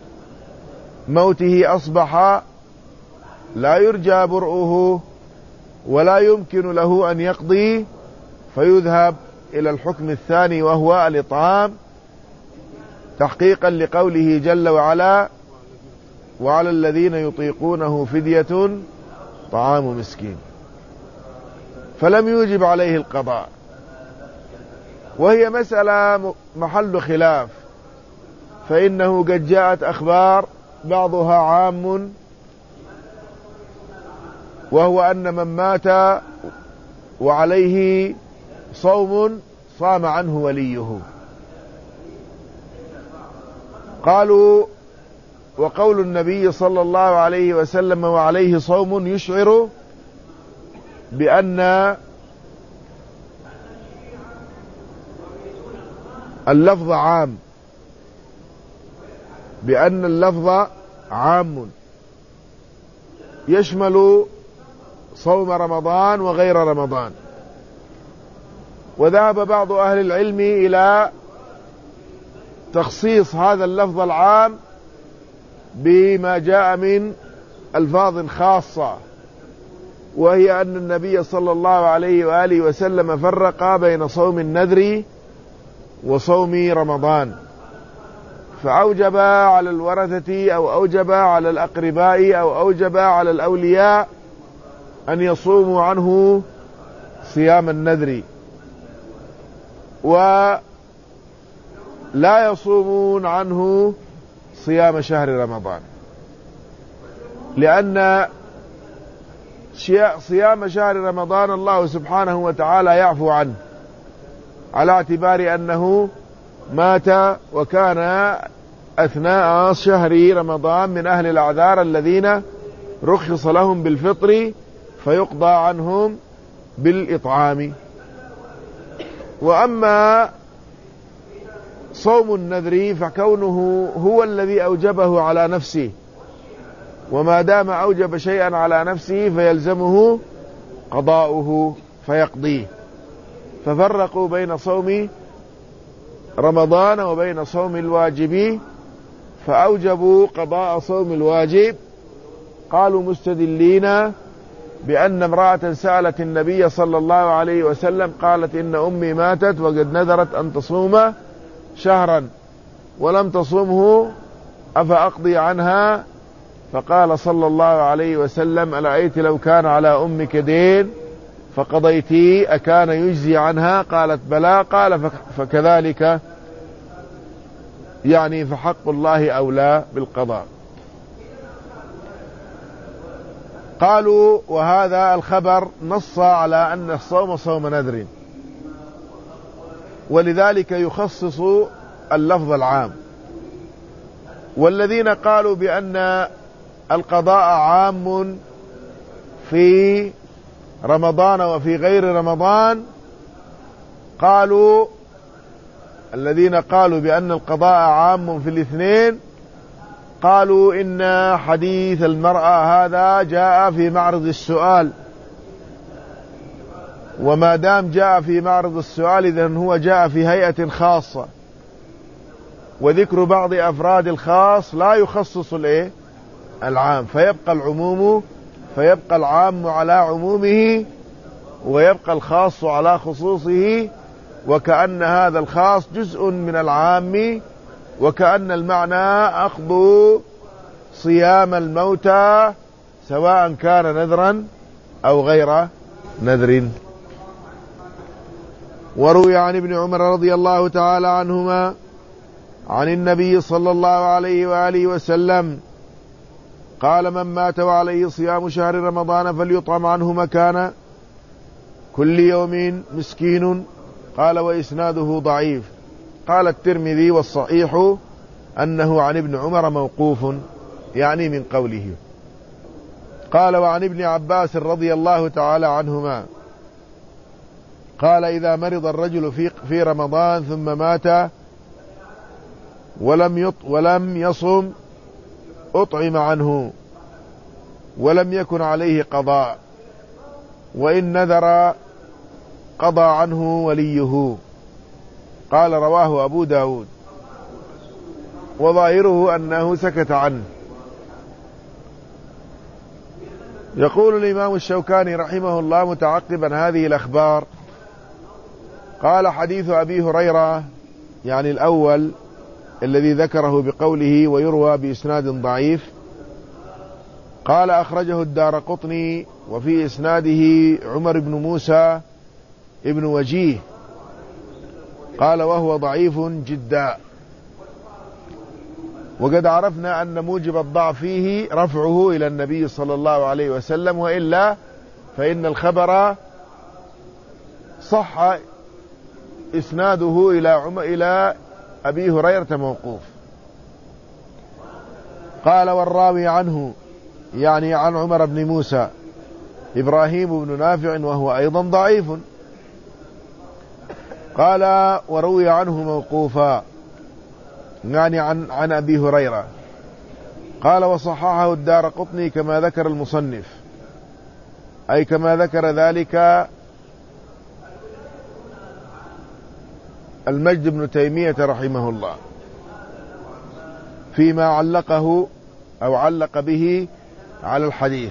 موته أصبح لا يرجى برؤه ولا يمكن له أن يقضي، فيذهب إلى الحكم الثاني وهو الإطعام، تحقيقا لقوله جل وعلا: وعلى الذين يطيقونه فدية طعام مسكين، فلم يوجب عليه القضاء. وهي مسألة محل خلاف، فإنه قد جاءت أخبار بعضها عام، وهو أن من مات وعليه صوم صام عنه وليه. قالوا: وقول النبي صلى الله عليه وسلم وعليه صوم يشعر بأن اللفظ عام، بأن اللفظ عام يشمل صوم رمضان وغير رمضان. وذهب بعض أهل العلم إلى تخصيص هذا اللفظ العام بما جاء من ألفاظ خاصة، وهي أن النبي صلى الله عليه وآله وسلم فرق بين صوم النذر وصوم رمضان، فأوجب على الورثة أو أوجب على الأقرباء أو أوجب على الأولياء أن يصوموا عنه صيام النذر، ولا يصومون عنه صيام شهر رمضان، لأن صيام شهر رمضان الله سبحانه وتعالى يعفو عنه، على اعتبار أنه مات وكان أثناء شهر رمضان من أهل الأعذار الذين رخص لهم بالفطر، فيقضى عنهم بالإطعام. وأما صوم النذر فكونه هو الذي أوجبه على نفسه، وما دام أوجب شيئا على نفسه فيلزمه قضاؤه فيقضيه، ففرقوا بين صوم رمضان وبين صوم الواجب، فأوجبوا قضاء صوم الواجب. قالوا مستدلين بأن امرأة سألت النبي صلى الله عليه وسلم قالت: إن أمي ماتت وقد نذرت أن تصوم شهرا ولم تصومه أفأقضي عنها؟ فقال صلى الله عليه وسلم: أرأيت لو كان على أمك دين فقضيتي أكان يجزي عنها؟ قالت: بلى. قال: فكذلك يعني فحق الله أولى بالقضاء. قالوا: وهذا الخبر نص على أن الصوم صوم نذر، ولذلك يخصص اللفظ العام. والذين قالوا بأن القضاء عام في رمضان وفي غير رمضان، قالوا الذين قالوا بأن القضاء عام في الاثنين، قالوا إن حديث المرأة هذا جاء في معرض السؤال، وما دام جاء في معرض السؤال إذن هو جاء في هيئة خاصة، وذكر بعض أفراد الخاص لا يخصص الايه العام، فيبقى العموم فيبقى العام على عمومه ويبقى الخاص على خصوصه، وكأن هذا الخاص جزء من العام، وكأن المعنى أخذ صيام الموتى سواء كان نذرا أو غير نذر. وروي عن ابن عمر رضي الله تعالى عنهما عن النبي صلى الله عليه وآله وسلم قال من مات وعليه صيام شهر رمضان فليطعم عنه مكان كل يوم مسكين. قال وإسناده ضعيف. قال الترمذي والصحيح أنه عن ابن عمر موقوف يعني من قوله. قال وعن ابن عباس رضي الله تعالى عنهما قال إذا مرض الرجل في في رمضان ثم مات ولم يط ولم يصم أطعم عنه ولم يكن عليه قضاء وإن نذر قضى عنه وليه. قال رواه أبو داود وظاهره أنه سكت عنه. يقول الإمام الشوكاني رحمه الله متعقبا هذه الأخبار قال حديث أبي هريرة يعني الأول الذي ذكره بقوله ويروى بإسناد ضعيف قال أخرجه الدارقطني وفي إسناده عمر بن موسى ابن وجيه قال وهو ضعيف جدا. وقد عرفنا أن موجب الضعف فيه رفعه إلى النبي صلى الله عليه وسلم وإلا فإن الخبر صح إسناده إلى عم إلى أبي هريرة موقوف. قال والراوي عنه يعني عن عمر بن موسى إبراهيم بن نافع وهو أيضا ضعيف. قال وروي عنه موقوفا يعني عن عن أبي هريرة. قال وصححه الدارقطني كما ذكر المصنف أي كما ذكر ذلك المجد بن تيمية رحمه الله فيما علقه أو علق به على الحديث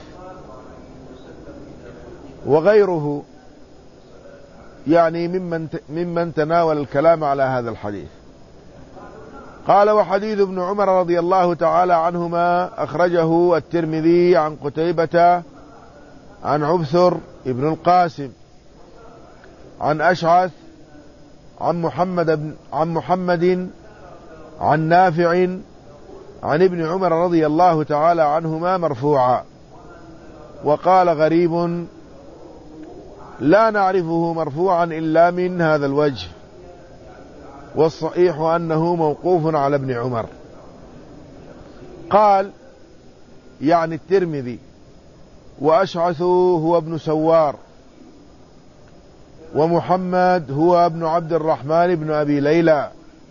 وغيره يعني ممن ممن تناول الكلام على هذا الحديث. قال وحديث ابن عمر رضي الله تعالى عنهما أخرجه الترمذي عن قتيبة عن عبثر ابن القاسم عن أشعث عن محمد بن عن محمد عن نافع عن ابن عمر رضي الله تعالى عنهما مرفوعا. وقال غريب لا نعرفه مرفوعا إلا من هذا الوجه والصحيح أنه موقوف على ابن عمر. قال يعني الترمذي وأشعث هو ابن سوار ومحمد هو ابن عبد الرحمن بن أبي ليلى.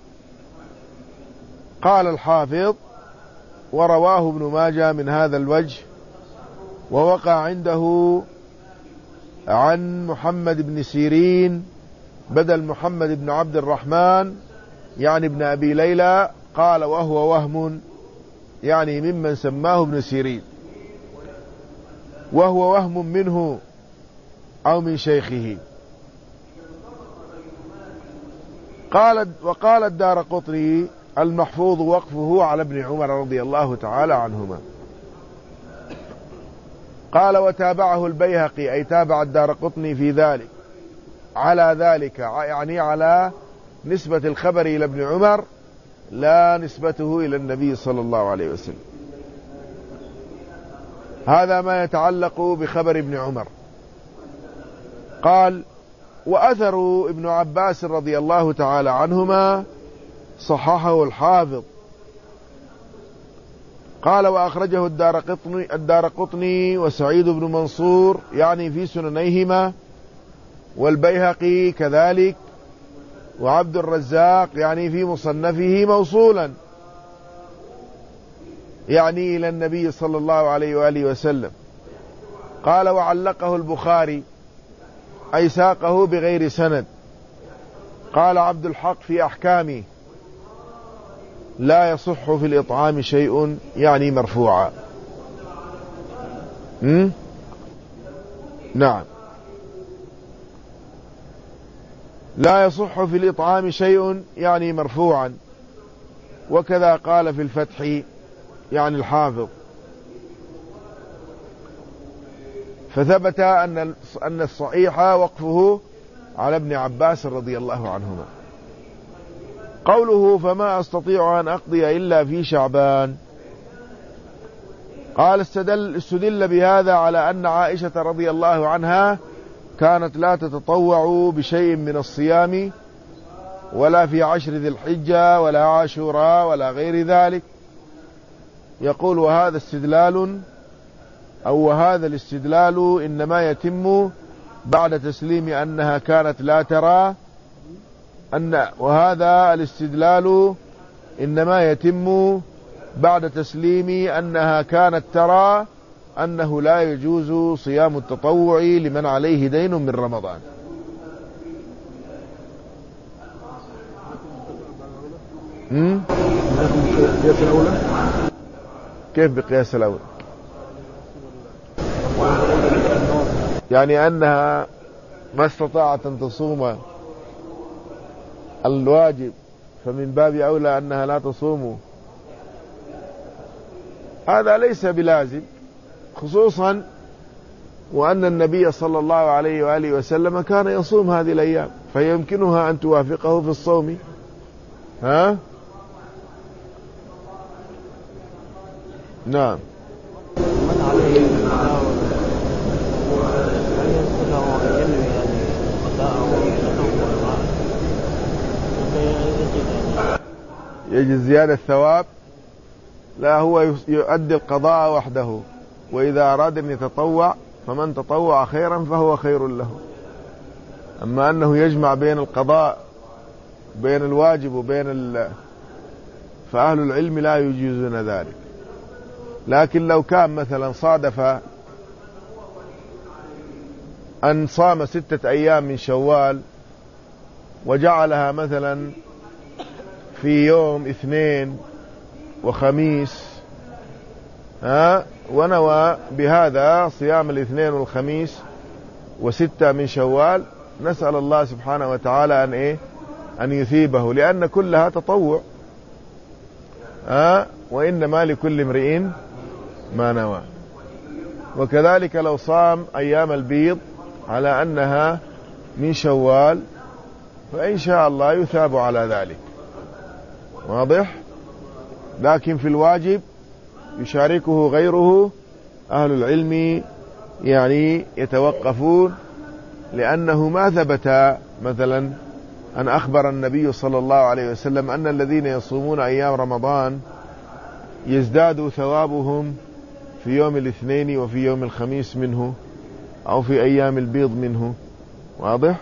قال الحافظ ورواه ابن ماجه من هذا الوجه ووقع عنده عن محمد بن سيرين بدل محمد بن عبد الرحمن يعني ابن أبي ليلى. قال وهو وهم يعني ممن سماه ابن سيرين وهو وهم منه أو من شيخه. قال وقال الدارقطني المحفوظ وقفه على ابن عمر رضي الله تعالى عنهما. قال وتابعه البيهقي أي تابع الدارقطني في ذلك على ذلك يعني على نسبة الخبر إلى ابن عمر لا نسبته إلى النبي صلى الله عليه وسلم. هذا ما يتعلق بخبر ابن عمر. قال وأثر ابن عباس رضي الله تعالى عنهما صححه الحافظ. قال وأخرجه الدارقطني, الدارقطني وسعيد بن منصور يعني في سننيهما والبيهقي كذلك وعبد الرزاق يعني في مصنفه موصولا يعني إلى النبي صلى الله عليه وآله وسلم. قال وعلقه البخاري أي ساقه بغير سند. قال عبد الحق في أحكامه لا يصح في الإطعام شيء يعني مرفوعا. م? نعم لا يصح في الإطعام شيء يعني مرفوعا. وكذا قال في الفتح يعني الحافظ فثبت أن أن الصحيح وقفه على ابن عباس رضي الله عنهما. قوله فما أستطيع أن أقضي إلا في شعبان، قال استدل, استدل بهذا على أن عائشة رضي الله عنها كانت لا تتطوع بشيء من الصيام ولا في عشر ذي الحجة ولا عاشوراء ولا غير ذلك. يقول وهذا استدلال أو وهذا الاستدلال إنما يتم بعد تسليم أنها كانت لا ترى أن وهذا الاستدلال إنما يتم بعد تسليم أنها كانت ترى أنه لا يجوز صيام التطوع لمن عليه دين من رمضان. كيف بقياس الأول؟ يعني أنها ما استطاعت أن تصوم الواجب فمن باب أولى أنها لا تصوم. هذا ليس بلازم، خصوصا وأن النبي صلى الله عليه وآله وسلم كان يصوم هذه الأيام فيمكنها أن توافقه في الصوم. ها؟ نعم. من عليه يجي زيادة الثواب؟ لا، هو يؤدي القضاء وحده، وإذا أراد أن يتطوع فمن تطوع خيرا فهو خير له. أما أنه يجمع بين القضاء بين الواجب وبين ال... فأهل العلم لا يجيزون ذلك. لكن لو كان مثلا صادف أن صام ستة أيام من شوال وجعلها مثلا في يوم اثنين وخميس، ها، ونوى بهذا صيام الاثنين والخميس وستة من شوال، نسأل الله سبحانه وتعالى أن إيه أن يثيبه، لأن كلها تطوع، ها، وإنما لكل امرئ ما نوى. وكذلك لو صام أيام البيض على أنها من شوال فإن شاء الله يثاب على ذلك. واضح؟ لكن في الواجب يشاركه غيره، أهل العلم يعني يتوقفون، لأنه ما ثبت مثلا أن أخبر النبي صلى الله عليه وسلم أن الذين يصومون أيام رمضان يزداد ثوابهم في يوم الاثنين وفي يوم الخميس منه أو في أيام البيض منه. واضح؟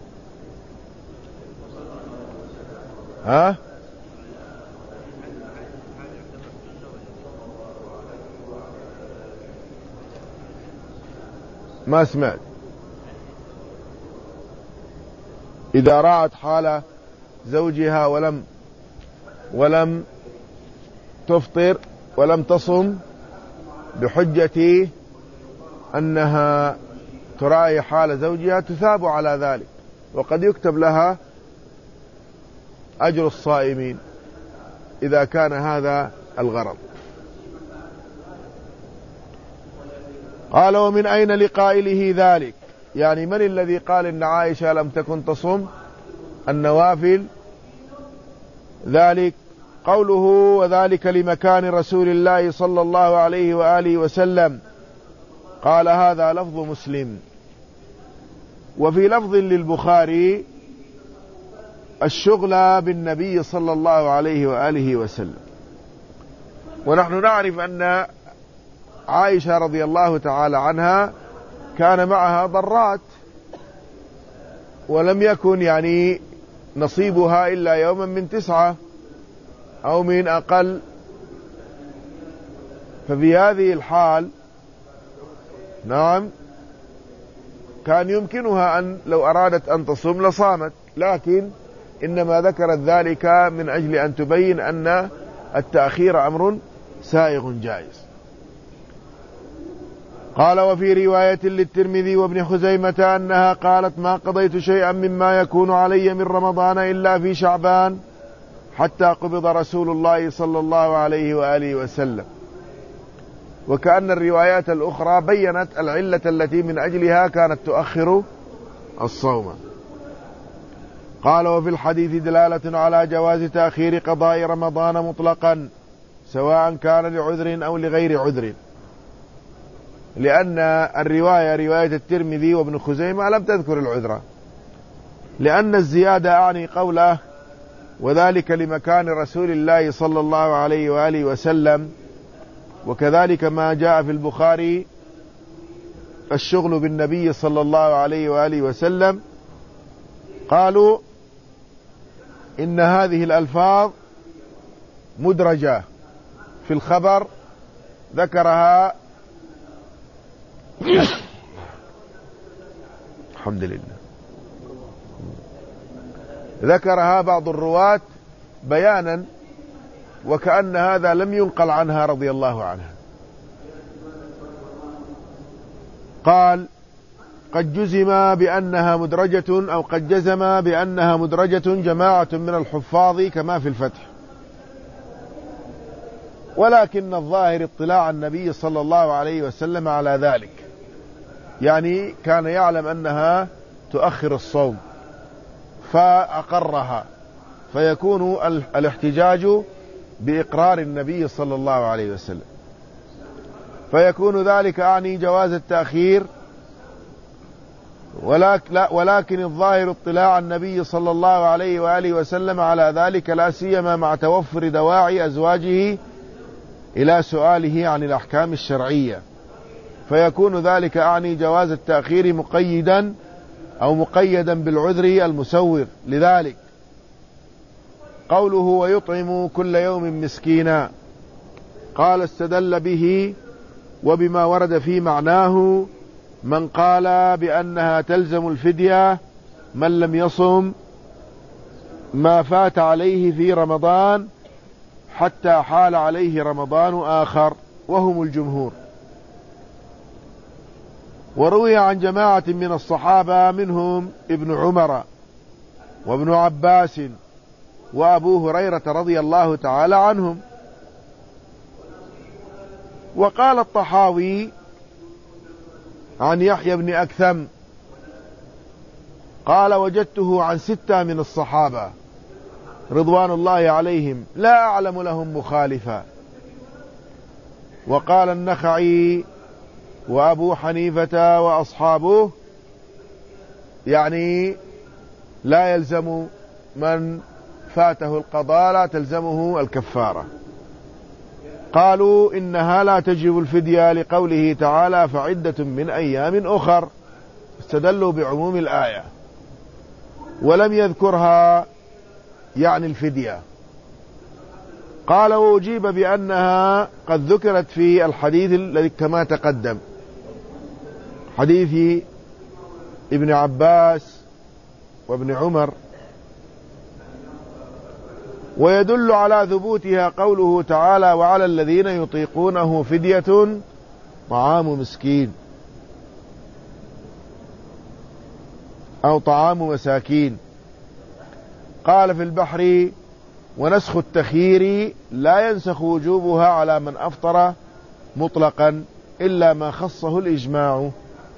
ها؟ ما سمعت. إذا رأت حال زوجها ولم ولم تفطر ولم تصم بحجة أنها تراعي حال زوجها تثاب على ذلك، وقد يكتب لها أجر الصائمين إذا كان هذا الغرض. قال ومن أين لقائله ذلك؟ يعني من الذي قال إن عائشة لم تكن تصم النوافل؟ ذلك قوله وذلك لمكان رسول الله صلى الله عليه وآله وسلم، قال هذا لفظ مسلم. وفي لفظ للبخاري الشغل بالنبي صلى الله عليه وآله وسلم. ونحن نعرف أن عائشة رضي الله تعالى عنها كان معها ضرات، ولم يكن يعني نصيبها إلا يوما من تسعة أو من أقل. ففي هذه الحال نعم كان يمكنها أن لو أرادت أن تصوم لصامت، لكن إنما ذكرت ذلك من أجل أن تبين أن التأخير أمر سائغ جائز. قال وفي رواية للترمذي وابن خزيمة أنها قالت ما قضيت شيئا مما يكون علي من رمضان إلا في شعبان حتى قبض رسول الله صلى الله عليه وآله وسلم. وكأن الروايات الأخرى بيّنت العلة التي من أجلها كانت تؤخر الصوم. قال: وفي الحديث دلالة على جواز تأخير قضاء رمضان مطلقا سواء كان لعذر أو لغير عذر، لأن الرواية رواية الترمذي وابن خزيمة لم تذكر العذر، لأن الزيادة أعني قوله: وذلك لمكان رسول الله صلى الله عليه وآله وسلم، وكذلك ما جاء في البخاري الشغل بالنبي صلى الله عليه وآله وسلم. قالوا إن هذه الألفاظ مدرجة في الخبر ذكرها الحمد لله ذكرها بعض الرواة بيانا، وكأن هذا لم ينقل عنها رضي الله عنها. قال: قد جزم بأنها مدرجة أو قد جزم بأنها مدرجة جماعة من الحفاظ كما في الفتح، ولكن الظاهر اطلاع النبي صلى الله عليه وسلم على ذلك، يعني كان يعلم أنها تؤخر الصوم فأقرها، فيكون الاحتجاج بإقرار النبي صلى الله عليه وسلم، فيكون ذلك أعني جواز التأخير، ولكن الظاهر اطلاع النبي صلى الله عليه وآله وسلم على ذلك، لا سيما مع توفر دواعي أزواجه إلى سؤاله عن الأحكام الشرعية، فيكون ذلك أعني جواز التأخير مقيدا أو مقيدا بالعذر المسوغ لذلك. قوله: ويطعم كل يوم مسكينا، قال: استدل به وبما ورد في معناه من قال بأنها تلزم الفدية من لم يصم ما فات عليه في رمضان حتى حال عليه رمضان آخر، وهم الجمهور. وروي عن جماعة من الصحابة منهم ابن عمر وابن عباس وأبو هريرة رضي الله تعالى عنهم. وقال الطحاوي عن يحيى بن أكثم قال: وجدته عن ستة من الصحابة رضوان الله عليهم لا أعلم لهم مخالفا. وقال النخعي وأبو حنيفة وأصحابه يعني لا يلزم من فاته القضاء، لا تلزمه الكفارة. قالوا إنها لا تجب الفدية لقوله تعالى: فعدة من أيام أخر، استدلوا بعموم الآية ولم يذكرها يعني الفدية. قال: وأجيب بأنها قد ذكرت في الحديث الذي كما تقدم، حديث ابن عباس وابن عمر. ويدل على ثبوتها قوله تعالى: وعلى الذين يطيقونه فدية طعام مسكين أو طعام مساكين. قال في البحر: ونسخ التخيير لا ينسخ وجوبها على من أفطر مطلقا إلا ما خصه الإجماع.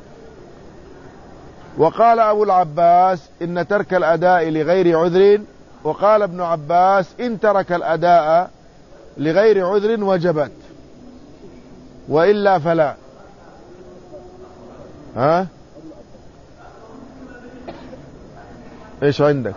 وقال أبو العباس: إن ترك الأداء لغير عذر، وقال ابن عباس: إن ترك الأداء لغير عذر وجبت وإلا فلا. ها إيش عندك؟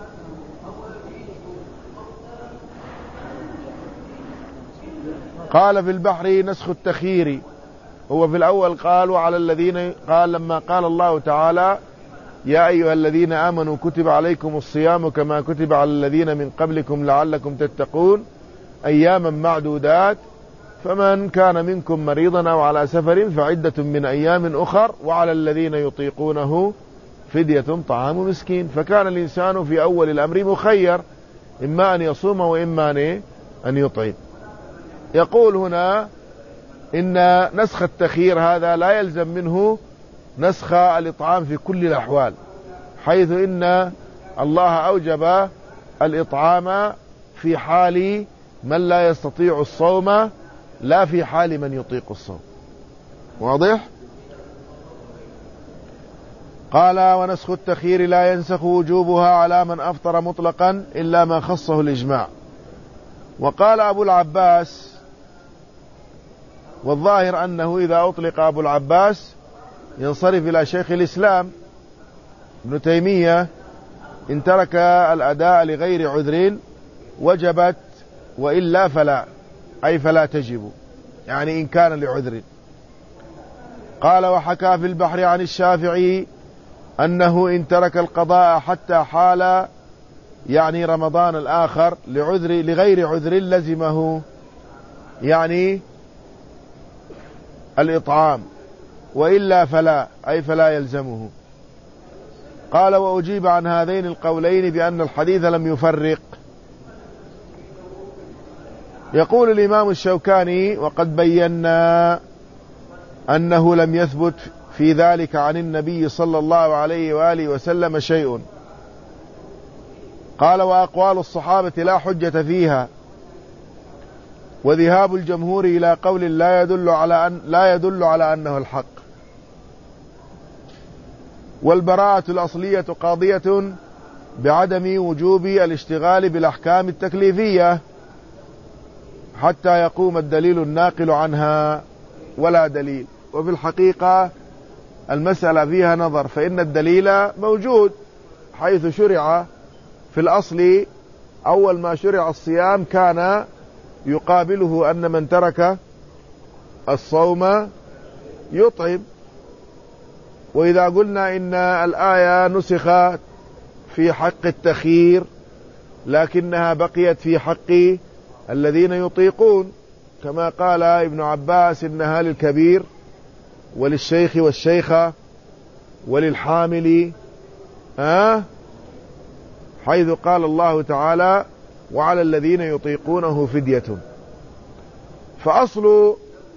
قال في البحر: نسخ التخيير. هو في الأول قال: وعلى الذين، قال لما قال الله تعالى: يا أيها الذين آمنوا كتب عليكم الصيام كما كتب على الذين من قبلكم لعلكم تتقون أياما معدودات، فمن كان منكم مريضا أو على سفر فعدة من أيام أخر، وعلى الذين يطيقونه فدية طعام مسكين. فكان الإنسان في أول الأمر مخير، إما أن يصوم وإما أن يطعم. يقول هنا إن نسخ التخيير هذا لا يلزم منه نسخ الإطعام في كل الأحوال، حيث إن الله أوجب الإطعام في حال من لا يستطيع الصوم لا في حال من يطيق الصوم. واضح؟ قال ونسخ التخيير لا ينسخ وجوبها على من أفطر مطلقا إلا ما خصه الإجماع. وقال أبو العباس، والظاهر أنه إذا أطلق أبو العباس ينصرف إلى شيخ الإسلام ابن تيمية، إن ترك الأداء لغير عذر وجبت وإلا فلا، أي فلا تجب، يعني إن كان لعذر. قال وحكى في البحر عن الشافعي أنه إن ترك القضاء حتى حال، يعني رمضان الآخر، لعذر لغير عذر لزمه، يعني الإطعام، وإلا فلا، أي فلا يلزمه. قال وأجيب عن هذين القولين بأن الحديث لم يفرق. يقول الإمام الشوكاني وقد بينا أنه لم يثبت في ذلك عن النبي صلى الله عليه وآله وسلم شيء. قال وأقوال الصحابة لا حجة فيها، وذهاب الجمهور إلى قول لا يدل على أن لا يدل على أنه الحق. والبراءة الأصلية قاضية بعدم وجوب الاشتغال بالأحكام التكليفية حتى يقوم الدليل الناقل عنها، ولا دليل. وفي الحقيقة المسألة فيها نظر، فإن الدليل موجود حيث شرع في الأصل. أول ما شرع الصيام كان يقابله أن من ترك الصوم يطعم. وإذا قلنا إن الآية نسخت في حق التخيير لكنها بقيت في حق الذين يطيقون، كما قال ابن عباس إنها للكبير وللشيخ والشيخة وللحامل، آه حيث قال الله تعالى وعلى الذين يطيقونه فدية. فأصل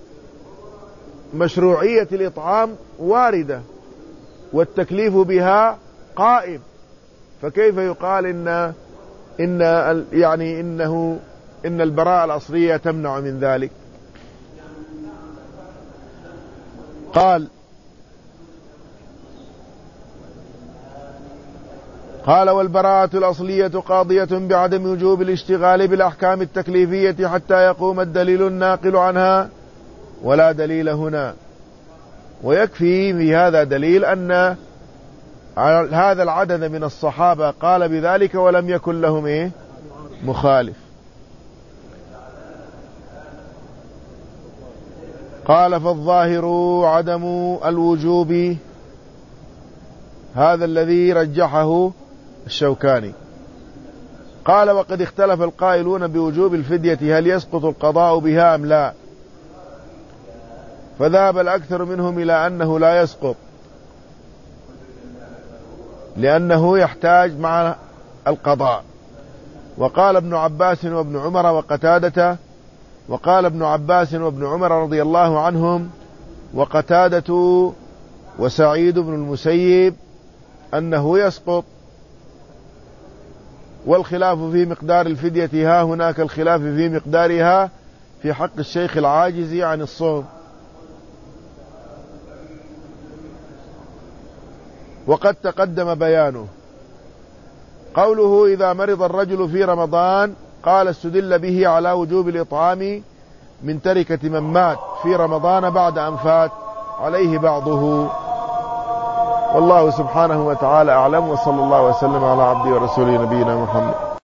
مشروعية الإطعام واردة والتكليف بها قائم، فكيف يقال إن إن يعني إنه إن البراءة الأصلية تمنع من ذلك؟ قال قال والبراءة الأصلية قاضية بعدم وجوب الاشتغال بالأحكام التكليفية حتى يقوم الدليل الناقل عنها، ولا دليل هنا. ويكفي في هذا دليل أن هذا العدد من الصحابة قال بذلك ولم يكن لهم إيه مخالف. قال فالظاهر عدم الوجوب، هذا الذي رجحه الشوكاني. قال وقد اختلف القائلون بوجوب الفدية هل يسقط القضاء بها أم لا، فذهب الأكثر منهم إلى أنه لا يسقط، لأنه يحتاج مع القضاء. وقال ابن عباس وابن عمر وقتادة وقال ابن عباس وابن عمر رضي الله عنهم وقتادة وسعيد بن المسيب أنه يسقط. والخلاف في مقدار الفدية ها هناك الخلاف في مقدارها في حق الشيخ العاجز عن الصوم. وقد تقدم بيانه. قوله إذا مرض الرجل في رمضان، قال استدل به على وجوب الإطعام من تركة من مات في رمضان بعد أن فات عليه بعضه. والله سبحانه وتعالى أعلم، وصلى الله وسلم على عبده ورسوله نبينا محمد.